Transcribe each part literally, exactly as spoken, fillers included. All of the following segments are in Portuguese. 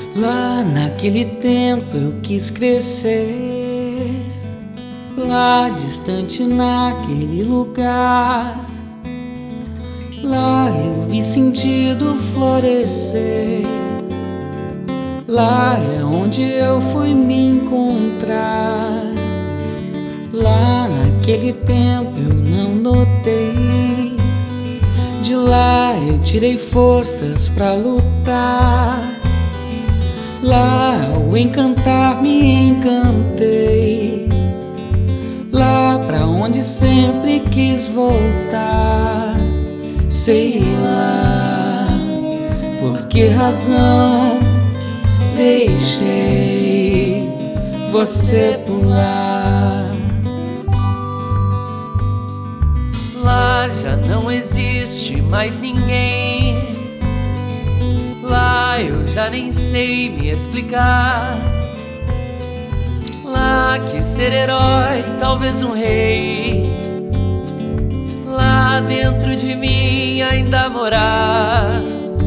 Lá naquele tempo eu quis crescer, lá distante naquele lugar. Lá eu vi sentido florescer, lá é onde eu fui me encontrar. Lá naquele tempo eu não notei, de lá eu tirei forças pra lutar. Lá ao encantar me encantei, lá pra onde sempre quis voltar. Sei lá por que razão deixei você pular. Lá já não existe mais ninguém, lá eu já nem sei me explicar. Lá quis ser herói, talvez um rei, lá dentro de mim ainda morar.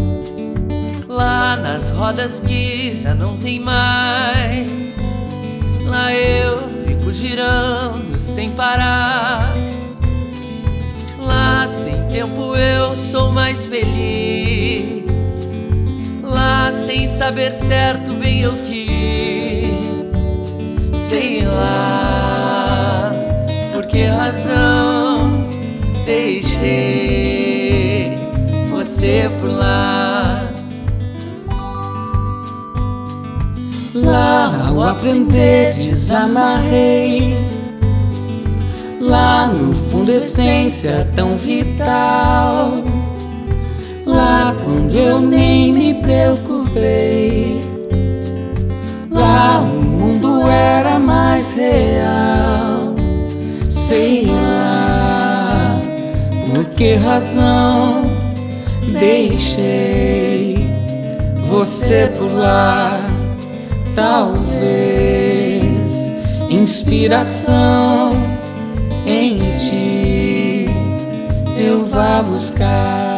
Lá nas rodas que já não tem mais, lá eu fico girando sem parar. Lá sem tempo eu sou mais feliz, lá sem saber certo bem eu quis. Sei lá por que razão deixei você por lá. Lá ao aprender desamarrei, lá no fundo essência tão vital. Lá quando eu nem me preocupei, lá o mundo era mais real. Sei lá por que razão deixei você por lá. Talvez inspiração em ti eu vá buscar.